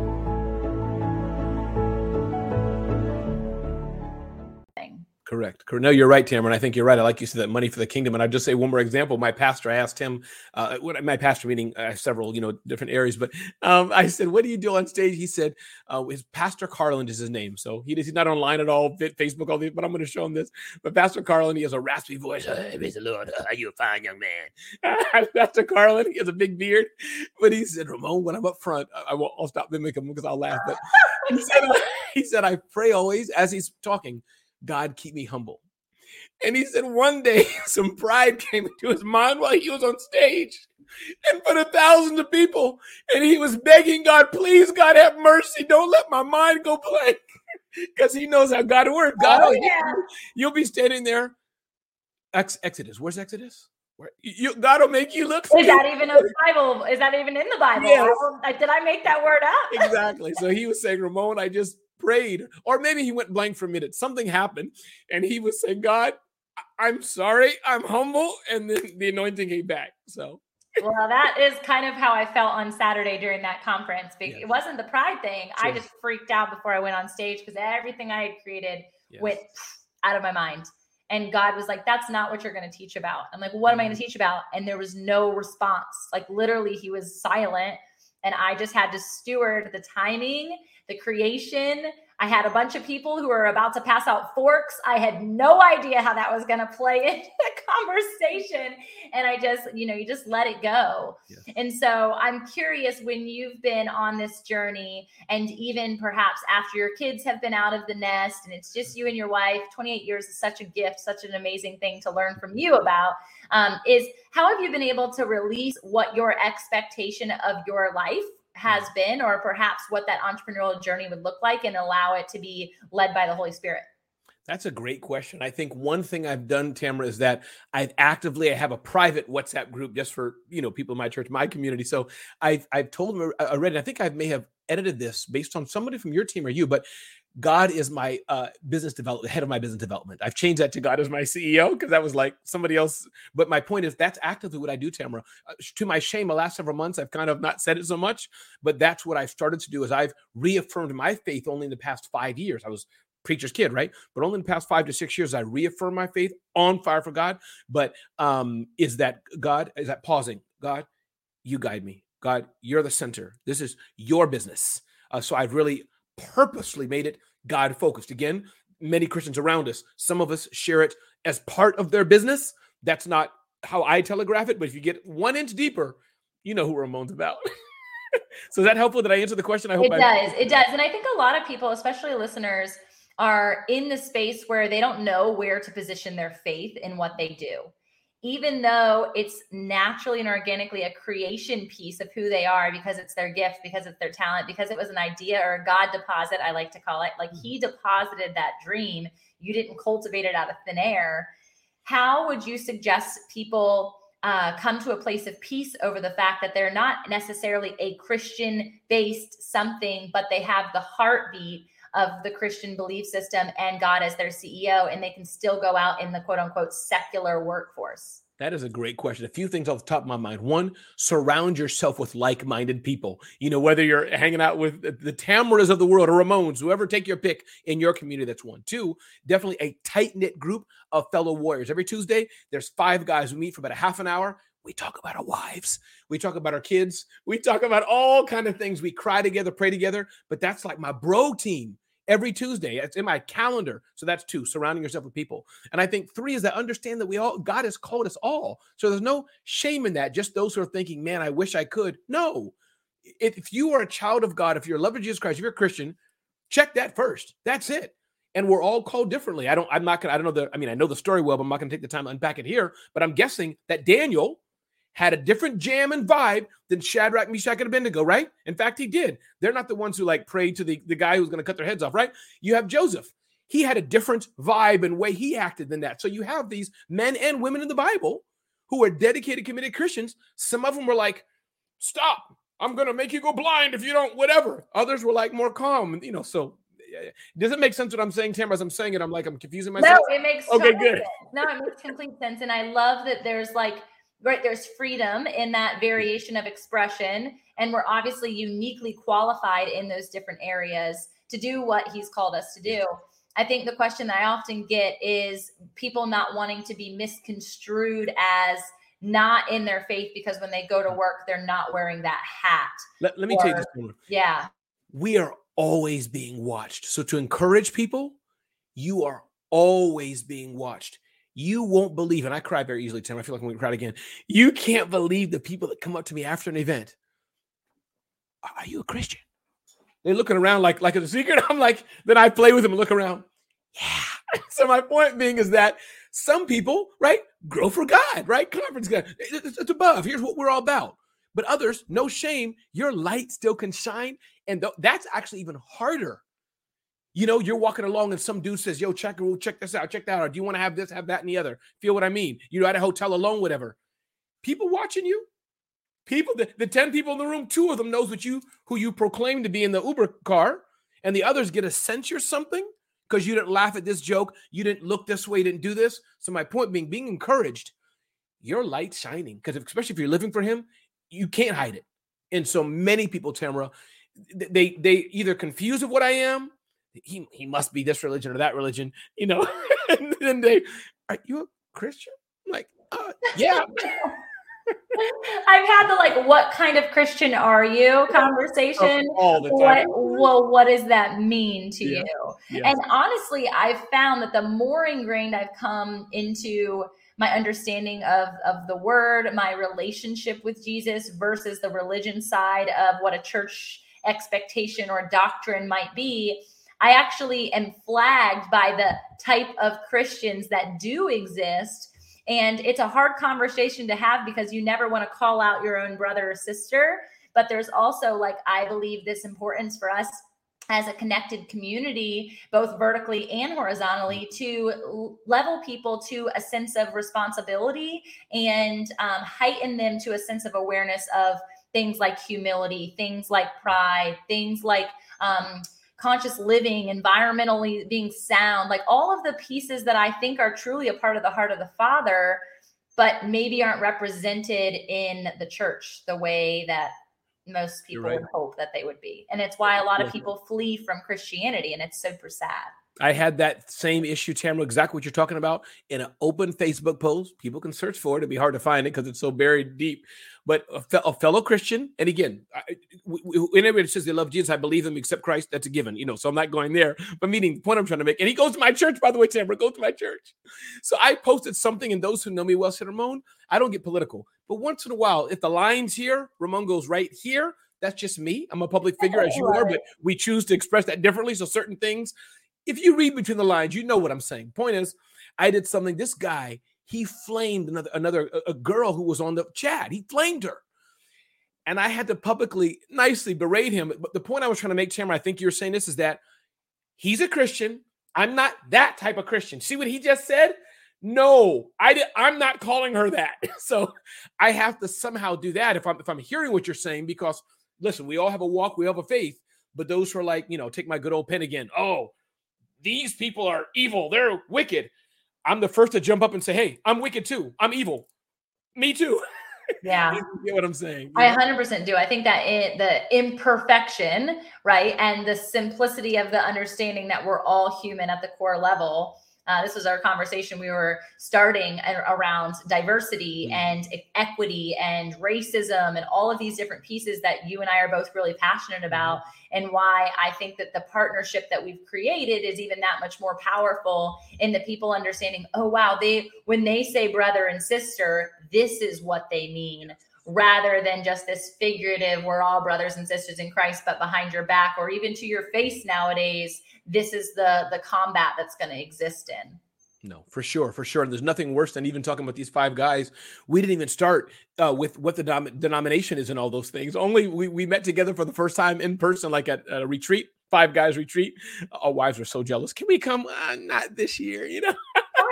Correct. No, you're right, Tamara. And I think you're right. I like you said that money for the kingdom. And I'll just say one more example. My pastor, I asked him, uh, what my pastor meeting, I have several, you know, different areas, but um, I said, what do you do on stage? He said, uh, his Pastor Carlin is his name. So he, he's not online at all, Facebook, all these, but I'm going to show him this. But Pastor Carlin, he has a raspy voice. Hey, praise the Lord. Uh, you a fine young man. Pastor Carlin, he has a big beard. But he said, Ramon, when I'm up front, I, I won't, I'll stop mimicking him because I'll laugh. But he said, uh, he said, I pray always as he's talking, God, keep me humble. And he said one day some pride came into his mind while he was on stage in front of thousands of people. And he was begging God, please, God, have mercy. Don't let my mind go blank. Because he knows how God works. God, oh, yeah. You'll be standing there. Ex- Exodus. Where's Exodus? Where, you, God will make you look. Is that even in the Bible? Is that even in the Bible? Yes. I, did I make that word up? Exactly. So he was saying, Ramon, I just prayed, or maybe he went blank for a minute. Something happened, and he was saying, God, I'm sorry, I'm humble, and then the anointing came back. So, well, that is kind of how I felt on Saturday during that conference. Yes. It wasn't the pride thing. Sure. I just freaked out before I went on stage because everything I had created yes. went out of my mind. And God was like, that's not what you're going to teach about. I'm like, what am I going to teach about? And there was no response. Like literally he was silent. And I just had to steward the timing, the creation. I had a bunch of people who were about to pass out forks. I had no idea how that was going to play into the conversation. And I just, you know, you just let it go. Yes. And so I'm curious, when you've been on this journey, and even perhaps after your kids have been out of the nest and it's just you and your wife, twenty-eight years is such a gift, such an amazing thing to learn from you about, um, is how have you been able to release what your expectation of your life has been, or perhaps what that entrepreneurial journey would look like, and allow it to be led by the Holy Spirit? That's a great question. I think one thing I've done, Tamara, is that I've actively, I have a private WhatsApp group just for, you know, people in my church, my community. So I've, I've told them already, I think I may have edited this based on somebody from your team or you, but God is my uh, business development, head of my business development. I've changed that to God as my C E O because that was like somebody else. But my point is that's actively what I do, Tamara. Uh, to my shame, the last several months, I've kind of not said it so much, but that's what I've started to do is I've reaffirmed my faith only in the past five years. I was preacher's kid, right? But only in the past five to six years, I reaffirmed my faith on fire for God. But um, is that God, is that pausing? God, you guide me. God, you're the center. This is your business. Uh, so I've really purposely made it God focused. Again, many Christians around us, some of us share it as part of their business. That's not how I telegraph it. But if you get one inch deeper, you know who Ramon's about. So is that helpful? Did I answer the question? I hope it I does. It does. And I think a lot of people, especially listeners, are in the space where they don't know where to position their faith in what they do. Even though it's naturally and organically a creation piece of who they are, because it's their gift, because it's their talent, because it was an idea or a God deposit, I like to call it. Like he deposited that dream. You didn't cultivate it out of thin air. How would you suggest people uh, come to a place of peace over the fact that they're not necessarily a Christian-based something, but they have the heartbeat of the Christian belief system and God as their C E O, and they can still go out in the quote unquote secular workforce? That is a great question. A few things off the top of my mind. One, surround yourself with like-minded people. You know, whether you're hanging out with the Tamaras of the world or Ramones, whoever, take your pick in your community, that's one. Two, definitely a tight-knit group of fellow warriors. Every Tuesday, there's five guys who meet for about a half an hour. We talk about our wives. We talk about our kids. We talk about all kind of things. We cry together, pray together. But that's like my bro team. Every Tuesday, it's in my calendar. So that's two, surrounding yourself with people. And I think three is that understand that we all, God has called us all. So there's no shame in that. Just those who are thinking, man, I wish I could. No, if you are a child of God, if you're a lover of Jesus Christ, if you're a Christian, check that first. That's it. And we're all called differently. I don't, I'm not going to, I don't know the, I mean, I know the story well, but I'm not going to take the time to unpack it here, but I'm guessing that Daniel had a different jam and vibe than Shadrach, Meshach, and Abednego, right? In fact, he did. They're not the ones who like prayed to the, the guy who's going to cut their heads off, right? You have Joseph. He had a different vibe and way he acted than that. So you have these men and women in the Bible who are dedicated, committed Christians. Some of them were like, stop, I'm going to make you go blind if you don't, whatever. Others were like more calm, you know, so does it make sense what I'm saying, Tamara? As I'm saying it, I'm like, I'm confusing myself. No, it makes okay, so good. sense. No, it makes complete sense. And I love that there's like, right, there's freedom in that variation of expression. And we're obviously uniquely qualified in those different areas to do what he's called us to do. I think the question that I often get is people not wanting to be misconstrued as not in their faith because when they go to work, they're not wearing that hat. Let, let me or, tell you this, Tamara. Yeah. We are always being watched. So to encourage people, you are always being watched. You won't believe, and I cry very easily, Tim. I feel like I'm going to cry again. You can't believe the people that come up to me after an event. Are you a Christian? They're looking around like, like it's a secret. I'm like, then I play with them and look around. Yeah. So my point being is that some people, right, grow for God, right? Conference God. It's, it's above. Here's what we're all about. But others, no shame. Your light still can shine. And th- that's actually even harder. You know, you're walking along and some dude says, yo, check, check this out, check that out. Do you want to have this, have that, and the other? Feel what I mean? You're at a hotel alone, whatever. People watching you. People, the, the ten people in the room, two of them knows what you, who you proclaim to be in the Uber car, and the others get a sense you're something because you didn't laugh at this joke, you didn't look this way, you didn't do this. So my point being, being encouraged, your light's shining, because especially if you're living for him, you can't hide it. And so many people, Tamara, they they either confused of what I am. He he must be this religion or that religion, you know. And then they, are you a Christian? I'm like, uh, yeah. I've had the like, what kind of Christian are you conversation. All the time. What, well, what does that mean to Yeah. you? Yes. And honestly, I've found that the more ingrained I've come into my understanding of, of the word, my relationship with Jesus versus the religion side of what a church expectation or doctrine might be, I actually am flagged by the type of Christians that do exist. And it's a hard conversation to have because you never want to call out your own brother or sister. But there's also, like, I believe this importance for us as a connected community, both vertically and horizontally, to level people to a sense of responsibility and um, heighten them to a sense of awareness of things like humility, things like pride, things like um, conscious living, environmentally being sound, like all of the pieces that I think are truly a part of the heart of the Father, but maybe aren't represented in the church the way that most people right. would hope that they would be. And it's why a lot of people flee from Christianity, and it's super sad. I had that same issue, Tamara, exactly what you're talking about, in an open Facebook post. People can search for it. It'd be hard to find it because it's so buried deep. But a, fe- a fellow Christian, and again, I, whenever it says they love Jesus, I believe them, except Christ, that's a given, you know, so I'm not going there. But meaning the point I'm trying to make, and he goes to my church, by the way, Tamara, goes to my church. So I posted something, and those who know me well said, Ramon, I don't get political. But once in a while, if the line's here, Ramon goes right here. That's just me. I'm a public figure, as you are, but we choose to express that differently. So certain things, if you read between the lines, you know what I'm saying. Point is, I did something. This guy, he flamed another, another a, a girl who was on the chat. He flamed her. And I had to publicly, nicely berate him. But the point I was trying to make, Tamara, I think you're saying this, is that he's a Christian. I'm not that type of Christian. See what he just said? No, I did, I'm not calling her that. So I have to somehow do that if I'm if I'm hearing what you're saying, because listen, we all have a walk, we have a faith, but those who are like, you know, take my good old pen again. Oh, these people are evil. They're wicked. I'm the first to jump up and say, hey, I'm wicked too. I'm evil. Me too. Yeah. You get what I'm saying? I one hundred percent do. I think that it, the imperfection, right, and the simplicity of the understanding that we're all human at the core level. Uh, this was our conversation we were starting around diversity mm-hmm. and equity and racism and all of these different pieces that you and I are both really passionate about, mm-hmm. and why I think that the partnership that we've created is even that much more powerful in the people understanding, oh, wow, they when they say brother and sister, this is what they mean, rather than just this figurative, we're all brothers and sisters in Christ, but behind your back or even to your face nowadays, this is the the combat that's going to exist in. No, for sure, for sure. And there's nothing worse than even talking about these five guys. We didn't even start uh, with what the dom- denomination is and all those things. Only we, we met together for the first time in person, like at a retreat, five guys retreat. Our wives were so jealous. Can we come? Uh, not this year, you know?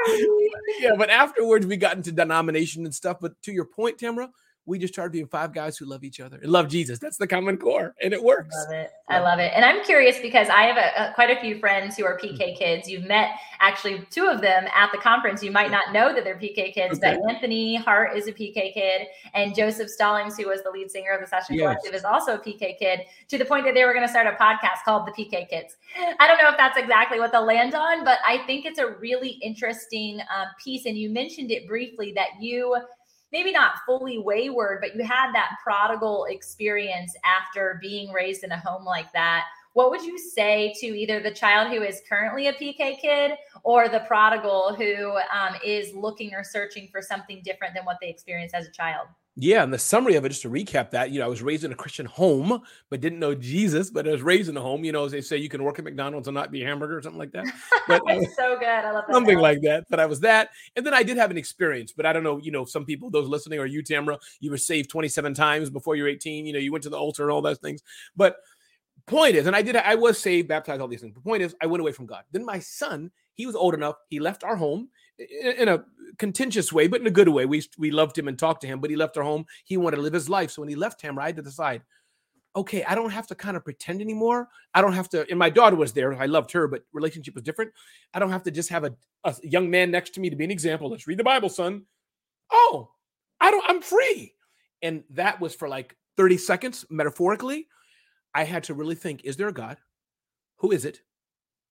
Yeah, but afterwards we got into denomination and stuff. But to your point, Tamara, we just started being five guys who love each other and love Jesus. That's the common core, and it works. I love it. I love it. And I'm curious because I have a, a, quite a few friends who are P K kids. You've met actually two of them at the conference. You might not know that they're P K kids, okay. But Anthony Hart is a P K kid, and Joseph Stallings, who was the lead singer of the Session yes. Collective, is also a P K kid, to the point that they were going to start a podcast called The P K Kids. I don't know if that's exactly what they'll land on, but I think it's a really interesting um, piece. And you mentioned it briefly that you – maybe not fully wayward, but you had that prodigal experience after being raised in a home like that. What would you say to either the child who is currently a P K kid or the prodigal who um, is looking or searching for something different than what they experienced as a child? Yeah, and the summary of it, just to recap that, you know, I was raised in a Christian home, but didn't know Jesus, but I was raised in a home, you know, as they say, you can work at McDonald's and not be a hamburger or something like that. But it's so good. I love that. Something like that. But I was that. And then I did have an experience, but I don't know, you know, some people, those listening, or you, Tamara, you were saved twenty-seven times before you're eighteen, you know, you went to the altar and all those things. But point is, and I did, I was saved, baptized, all these things. The point is, I went away from God. Then my son, he was old enough, he left our home in a contentious way, but in a good way. We we loved him and talked to him, but he left our home. He wanted to live his life. So when he left Tamara, I had to decide, okay, I don't have to kind of pretend anymore. I don't have to, and my daughter was there. I loved her, but relationship was different. I don't have to just have a, a young man next to me to be an example. Let's read the Bible, son. Oh, I don't, I'm free. And that was for like thirty seconds, metaphorically. I had to really think, is there a God? Who is it?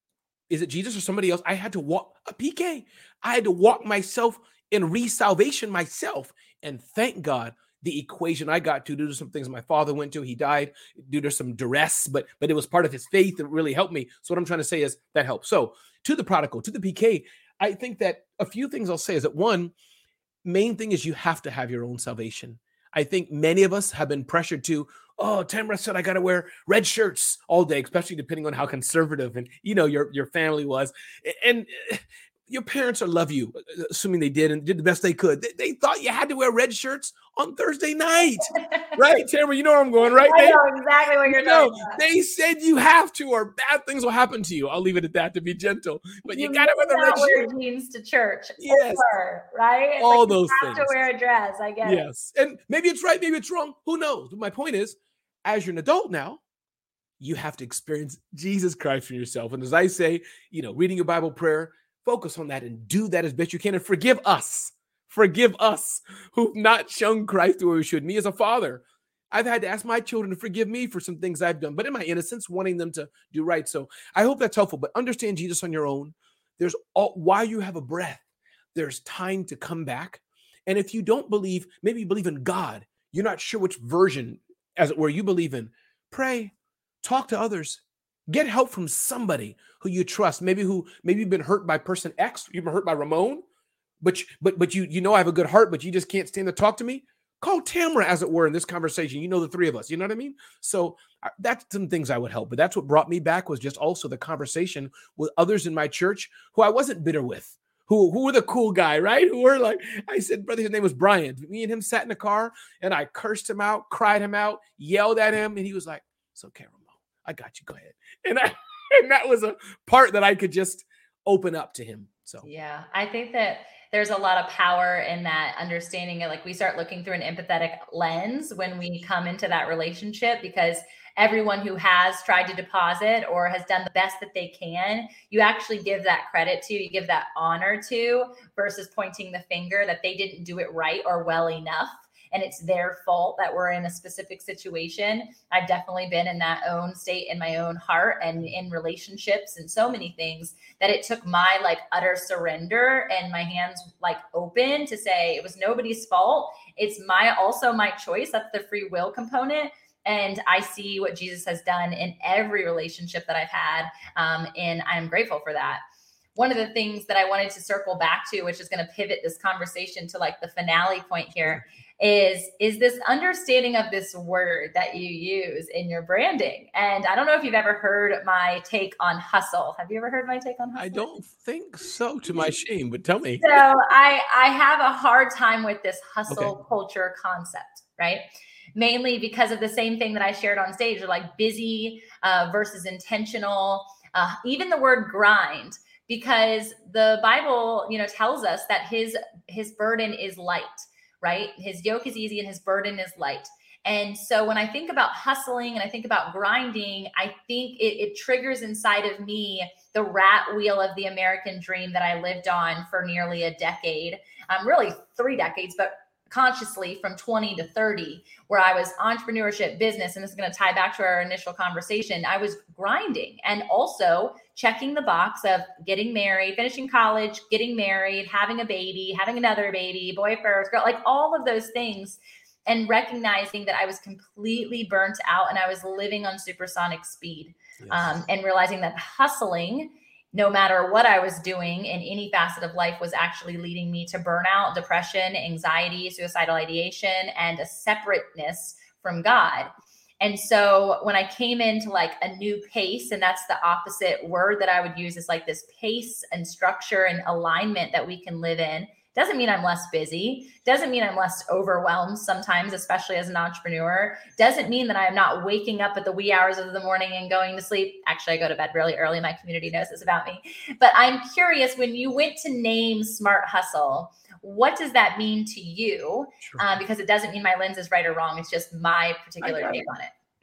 Is it Jesus or somebody else? I had to walk a P K. I had to walk myself in re-salvation myself. And thank God the equation I got to due to some things my father went to. He died due to some duress, but but it was part of his faith that really helped me. So what I'm trying to say is that helps. So to the prodigal, to the P K, I think that a few things I'll say is that one, main thing is you have to have your own salvation. I think many of us have been pressured to, oh, Tamara said I got to wear red shirts all day, especially depending on how conservative and, you know, your, your family was. And your parents will love you, assuming they did and did the best they could. They, they thought you had to wear red shirts on Thursday night, right? Tamara, you know where I'm going, right? I they, know exactly what you're you know, talking about. They said you have to, or bad things will happen to you. I'll leave it at that to be gentle. But you, you got to wear the red wear shirt. Jeans to church, yes, sure, right? It's all like those you have things. To wear a dress, I guess. Yes, and maybe it's right, maybe it's wrong. Who knows? But my point is, as you're an adult now, you have to experience Jesus Christ for yourself. And as I say, you know, reading your Bible, prayer, focus on that and do that as best you can, and forgive us. Forgive us who've not shown Christ the way we should. Me as a father, I've had to ask my children to forgive me for some things I've done, but in my innocence, wanting them to do right. So I hope that's helpful, but understand Jesus on your own. There's all, while you have a breath, there's time to come back. And if you don't believe, maybe you believe in God, you're not sure which version, as it were, you believe in, pray, talk to others, get help from somebody who you trust. Maybe who, maybe you've been hurt by person X, you've been hurt by Ramon, but, but, but you, you know, I have a good heart, but you just can't stand to talk to me. Call Tamara, as it were, in this conversation. You know, the three of us, you know what I mean? So uh, that's some things I would help, but that's what brought me back was just also the conversation with others in my church who I wasn't bitter with, who, who were the cool guy, right? Who were like, I said, brother, his name was Brian. Me and him sat in the car and I cursed him out, cried him out, yelled at him. And he was like, it's okay, Ramon, I got you, go ahead. And I, and that was a part that I could just open up to him. So, yeah, I think that there's a lot of power in that understanding it. Like we start looking through an empathetic lens when we come into that relationship, because everyone who has tried to deposit or has done the best that they can, you actually give that credit to, you give that honor to, versus pointing the finger that they didn't do it right or well enough. And it's their fault that we're in a specific situation. I've definitely been in that own state in my own heart and in relationships and so many things that it took my like utter surrender and my hands like open to say it was nobody's fault. It's my, also my choice. That's the free will component. And I see what Jesus has done in every relationship that I've had. Um, and I'm grateful for that. One of the things that I wanted to circle back to, which is going to pivot this conversation to like the finale point here, is, is this understanding of this word that you use in your branding. And I don't know if you've ever heard my take on hustle. Have you ever heard my take on hustle? I don't think so, to my shame, but tell me. So I, I have a hard time with this hustle Okay. culture concept, right? Mainly because of the same thing that I shared on stage, like busy uh, versus intentional, uh, even the word grind. Because the Bible, you know, tells us that his his burden is light, right? His yoke is easy and his burden is light. And so when I think about hustling and I think about grinding, I think it, it triggers inside of me the rat wheel of the American dream that I lived on for nearly a decade, um, really three decades, but consciously from twenty to thirty, where I was entrepreneurship, business, and this is going to tie back to our initial conversation. I was grinding and also checking the box of getting married, finishing college, getting married, having a baby, having another baby, boy first, girl, like all of those things, and recognizing that I was completely burnt out and I was living on supersonic speed. Yes. Um, and realizing that hustling, no matter what I was doing in any facet of life, was actually leading me to burnout, depression, anxiety, suicidal ideation, and a separateness from God. And so when I came into like a new pace, and that's the opposite word that I would use, is like this pace and structure and alignment that we can live in. Doesn't mean I'm less busy. Doesn't mean I'm less overwhelmed sometimes, especially as an entrepreneur. Doesn't mean that I'm not waking up at the wee hours of the morning and going to sleep. Actually, I go to bed really early. My community knows this about me. But I'm curious, when you went to name Smart Hustle, what does that mean to you? Sure. Um, because it doesn't mean my lens is right or wrong. It's just my particular take on it.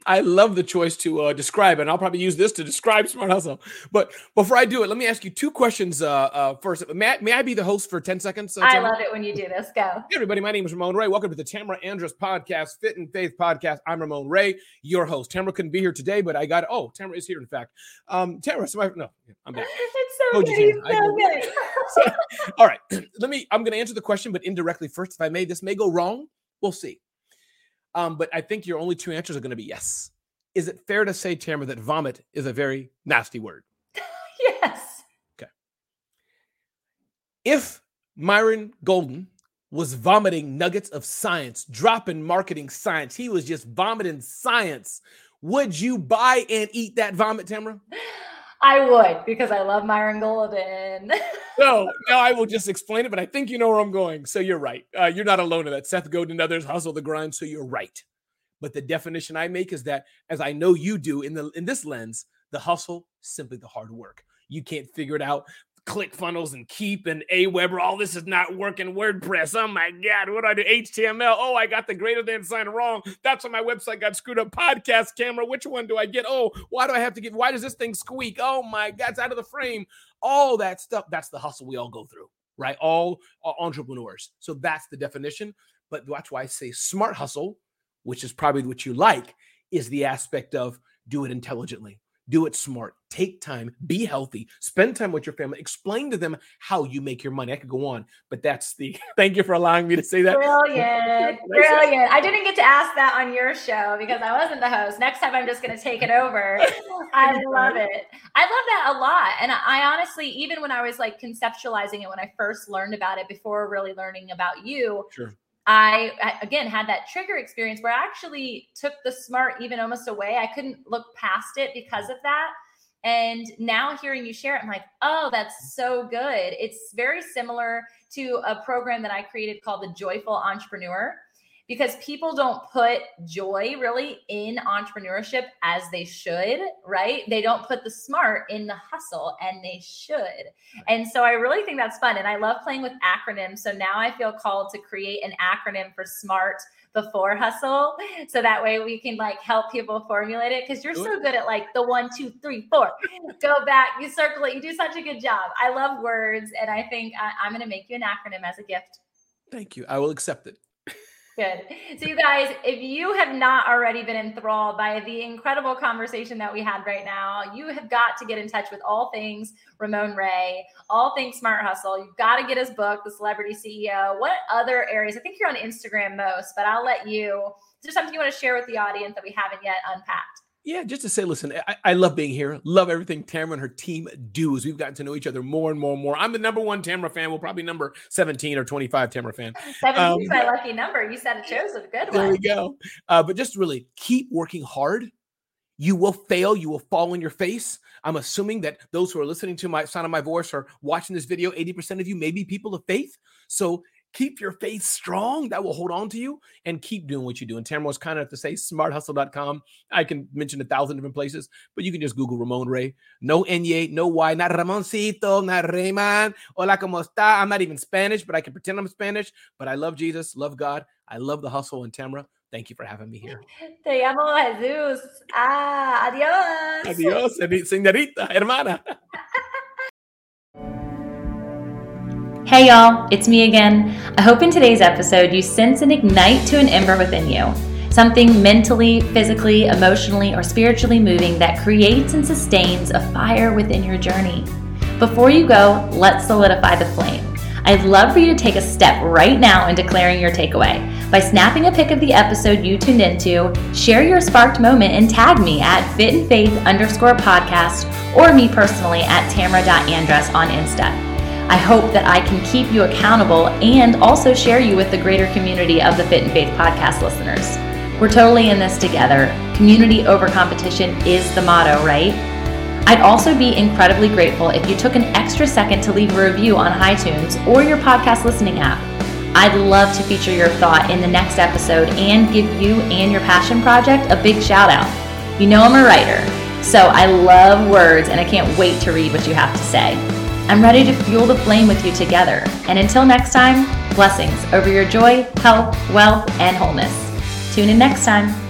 I love the choice to uh, describe it. And I'll probably use this to describe Smart Hustle. But before I do it, let me ask you two questions uh, uh, first. May I, may I be the host for ten seconds? Uh, I love it when you do this. Go. Hey everybody, my name is Ramon Ray. Welcome to the Tamara Andrus podcast, Fit and Faith podcast. I'm Ramon Ray, your host. Tamara couldn't be here today, but I got, oh, Tamara is here, in fact. Um, Tamara, so I, no, I'm back. It's so good. It's so good. So, all right, let me, I'm going to answer the question, but indirectly first. If I may, this may go wrong. We'll see. Um, but I think your only two answers are going to be yes. Is it fair to say, Tamara, that vomit is a very nasty word? Yes. Okay. If Myron Golden was vomiting nuggets of science, dropping marketing science, he was just vomiting science, would you buy and eat that vomit, Tamara? I would, because I love Myron Golden. No, no, I will just explain it, but I think you know where I'm going. So you're right. Uh, you're not alone in that. Seth Godin and others hustle the grind, so you're right. But the definition I make is that, as I know you do in the in this lens, the hustle is simply the hard work. You can't figure it out. ClickFunnels and Keep and Aweber, all this is not working. WordPress, oh my God, what do I do? H T M L, oh, I got the greater than sign wrong. That's when my website got screwed up. Podcast camera, which one do I get? Oh, why do I have to get, why does this thing squeak? Oh my God, it's out of the frame. All that stuff, that's the hustle we all go through, right? All, all entrepreneurs. So that's the definition. But that's why I say smart hustle, which is probably what you like, is the aspect of do it intelligently. Do it smart. Take time. Be healthy. Spend time with your family. Explain to them how you make your money. I could go on, but that's the. Thank you for allowing me to say that. Brilliant, brilliant. I didn't get to ask that on your show because I wasn't the host. Next time, I'm just going to take it over. I love it. I love that a lot. And I honestly, even when I was like conceptualizing it, when I first learned about it, before really learning about you, sure. I, again, had that trigger experience where I actually took the smart even almost away. I couldn't look past it because of that. And now hearing you share it, I'm like, oh, that's so good. It's very similar to a program that I created called the Joyful Entrepreneur, because people don't put joy really in entrepreneurship as they should, right? They don't put the smart in the hustle, and they should. And so I really think that's fun. And I love playing with acronyms. So now I feel called to create an acronym for SMART before hustle. So that way we can like help people formulate it. Cause you're so good at like the one, two, three, four, go back, you circle it. You do such a good job. I love words. And I think I, I'm going to make you an acronym as a gift. Thank you. I will accept it. Good. So you guys, if you have not already been enthralled by the incredible conversation that we had right now, you have got to get in touch with all things Ramon Ray, all things Smart Hustle. You've got to get his book, The Celebrity C E O. What other areas? I think you're on Instagram most, but I'll let you. Is there something you want to share with the audience that we haven't yet unpacked? Yeah, just to say, listen, I, I love being here. Love everything Tamara and her team do as we've gotten to know each other more and more and more. I'm the number one Tamara fan. Well, probably number seventeen or twenty-five Tamara fan. seventeen is um, my lucky number. You said it chose a good one. There we go. Uh, but just really keep working hard. You will fail. You will fall on your face. I'm assuming that those who are listening to my sound of my voice or watching this video, eighty percent of you may be people of faith. So keep your faith strong. That will hold on to you, and keep doing what you do. And Tamara was kind enough to say smart hustle dot com. I can mention a thousand different places, but you can just Google Ramon Ray. No N, no Y, not Ramoncito, not Rayman. Hola, ¿cómo está? I'm not even Spanish, but I can pretend I'm Spanish. But I love Jesus, love God. I love the hustle. And Tamara, thank you for having me here. Te llamo Jesus. Ah, adios. Adios, señorita, hermana. Hey y'all, it's me again. I hope in today's episode you sense and ignite to an ember within you. Something mentally, physically, emotionally, or spiritually moving that creates and sustains a fire within your journey. Before you go, let's solidify the flame. I'd love for you to take a step right now in declaring your takeaway. By snapping a pic of the episode you tuned into, share your sparked moment and tag me at fitandfaith underscore podcast or me personally at tamara dot andrus on Insta. I hope that I can keep you accountable and also share you with the greater community of the Fit and Faith podcast listeners. We're totally in this together. Community over competition is the motto, right? I'd also be incredibly grateful if you took an extra second to leave a review on iTunes or your podcast listening app. I'd love to feature your thought in the next episode and give you and your passion project a big shout out. You know I'm a writer, so I love words and I can't wait to read what you have to say. I'm ready to fuel the flame with you together. And until next time, blessings over your joy, health, wealth, and wholeness. Tune in next time.